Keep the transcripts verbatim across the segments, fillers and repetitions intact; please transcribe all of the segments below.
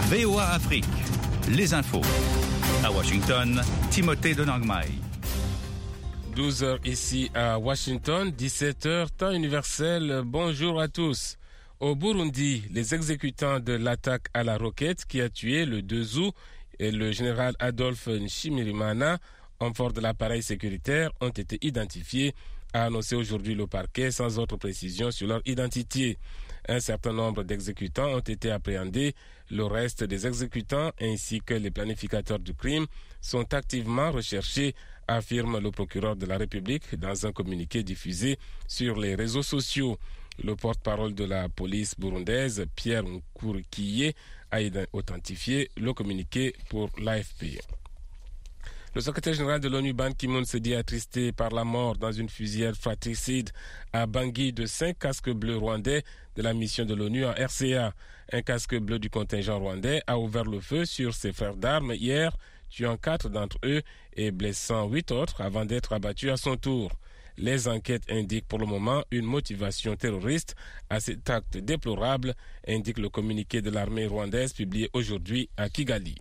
V O A Afrique, les infos. À Washington, Timothée de Nangmai. douze heures ici à Washington, dix-sept heures temps universel. Bonjour à tous. Au Burundi, les exécutants de l'attaque à la roquette qui a tué le deux août et le général Adolphe Nshimirimana, homme fort de l'appareil sécuritaire, ont été identifiés, a annoncé aujourd'hui le parquet sans autre précision sur leur identité. Un certain nombre d'exécutants ont été appréhendés. Le reste des exécutants ainsi que les planificateurs du crime sont activement recherchés, affirme le procureur de la République dans un communiqué diffusé sur les réseaux sociaux. Le porte-parole de la police burundaise, Pierre Nkurikiye, a authentifié le communiqué pour l'A F P. Le secrétaire général de l'ONU, Ban Ki-moon, se dit attristé par la mort dans une fusillade fratricide à Bangui de cinq casques bleus rwandais de la mission de l'ONU en R C A. Un casque bleu du contingent rwandais a ouvert le feu sur ses frères d'armes hier, tuant quatre d'entre eux et blessant huit autres avant d'être abattu à son tour. Les enquêtes indiquent pour le moment une motivation terroriste à cet acte déplorable, indique le communiqué de l'armée rwandaise publié aujourd'hui à Kigali.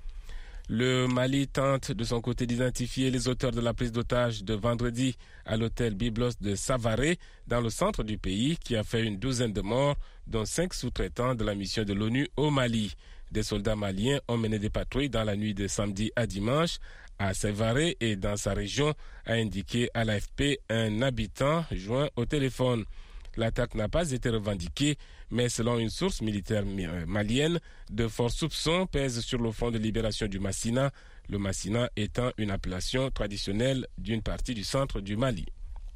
Le Mali tente de son côté d'identifier les auteurs de la prise d'otage de vendredi à l'hôtel Byblos de Savaré dans le centre du pays qui a fait une douzaine de morts, dont cinq sous-traitants de la mission de l'ONU au Mali. Des soldats maliens ont mené des patrouilles dans la nuit de samedi à dimanche à Savaré et dans sa région, a indiqué à l'A F P un habitant joint au téléphone. L'attaque n'a pas été revendiquée, mais selon une source militaire malienne, de forts soupçons pèsent sur le front de libération du Massina, le Massina étant une appellation traditionnelle d'une partie du centre du Mali.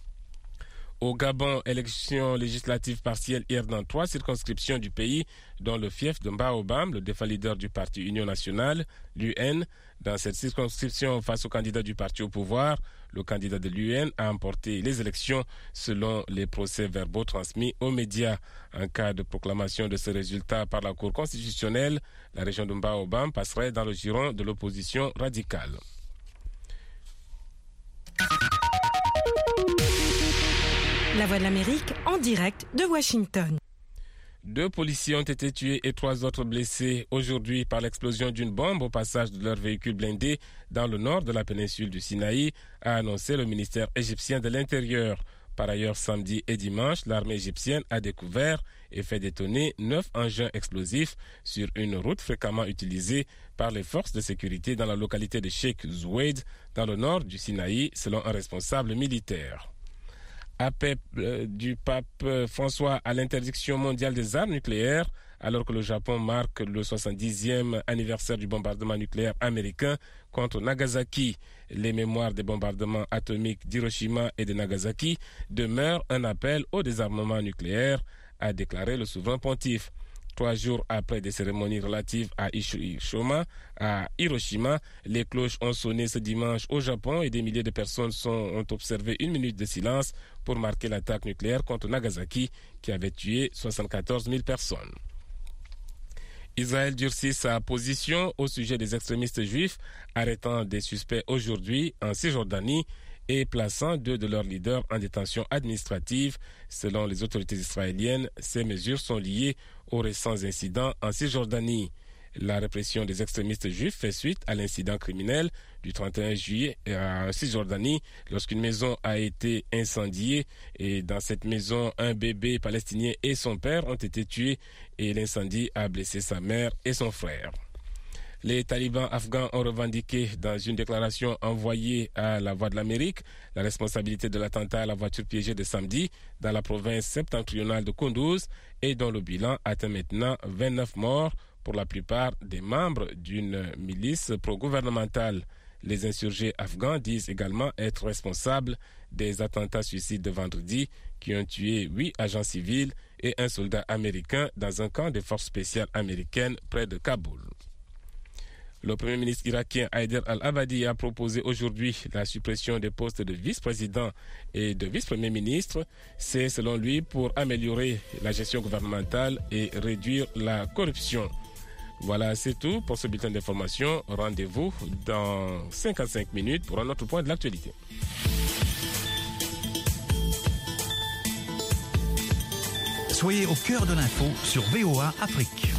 Au Gabon, élection législative partielle hier dans trois circonscriptions du pays, dont le fief de Mbaobam, le défunt leader du parti Union nationale, l'U N. Dans cette circonscription, face au candidat du parti au pouvoir, le candidat de l'U N a emporté les élections selon les procès-verbaux transmis aux médias. En cas de proclamation de ce résultat par la Cour constitutionnelle, la région de Mbaobam passerait dans le giron de l'opposition radicale. La Voix de l'Amérique en direct de Washington. Deux policiers ont été tués et trois autres blessés aujourd'hui par l'explosion d'une bombe au passage de leur véhicule blindé dans le nord de la péninsule du Sinaï, a annoncé le ministère égyptien de l'Intérieur. Par ailleurs, samedi et dimanche, l'armée égyptienne a découvert et fait détonner neuf engins explosifs sur une route fréquemment utilisée par les forces de sécurité dans la localité de Sheikh Zoued, dans le nord du Sinaï, selon un responsable militaire. Appel du pape François à l'interdiction mondiale des armes nucléaires, alors que le Japon marque le soixante-dixième anniversaire du bombardement nucléaire américain contre Nagasaki. Les mémoires des bombardements atomiques d'Hiroshima et de Nagasaki demeurent un appel au désarmement nucléaire, a déclaré le souverain pontife. Trois jours après des cérémonies relatives à Hiroshima, à Hiroshima, les cloches ont sonné ce dimanche au Japon et des milliers de personnes sont, ont observé une minute de silence pour marquer l'attaque nucléaire contre Nagasaki qui avait tué soixante-quatorze mille personnes. Israël durcit sa position au sujet des extrémistes juifs, arrêtant des suspects aujourd'hui en Cisjordanie et plaçant deux de leurs leaders en détention administrative. Selon les autorités israéliennes, ces mesures sont liées aux récents incidents en Cisjordanie. La répression des extrémistes juifs fait suite à l'incident criminel du trente et un juillet en Cisjordanie, lorsqu'une maison a été incendiée et dans cette maison, un bébé palestinien et son père ont été tués et l'incendie a blessé sa mère et son frère. Les talibans afghans ont revendiqué dans une déclaration envoyée à la Voix de l'Amérique la responsabilité de l'attentat à la voiture piégée de samedi dans la province septentrionale de Kunduz et dont le bilan atteint maintenant vingt-neuf morts, pour la plupart des membres d'une milice pro-gouvernementale. Les insurgés afghans disent également être responsables des attentats suicides de vendredi qui ont tué huit agents civils et un soldat américain dans un camp des forces spéciales américaines près de Kaboul. Le Premier ministre irakien Haider al-Abadi a proposé aujourd'hui la suppression des postes de vice-président et de vice-premier ministre. C'est selon lui pour améliorer la gestion gouvernementale et réduire la corruption. Voilà, c'est tout pour ce bulletin d'information. Rendez-vous dans cinquante-cinq minutes pour un autre point de l'actualité. Soyez au cœur de l'info sur V O A Afrique.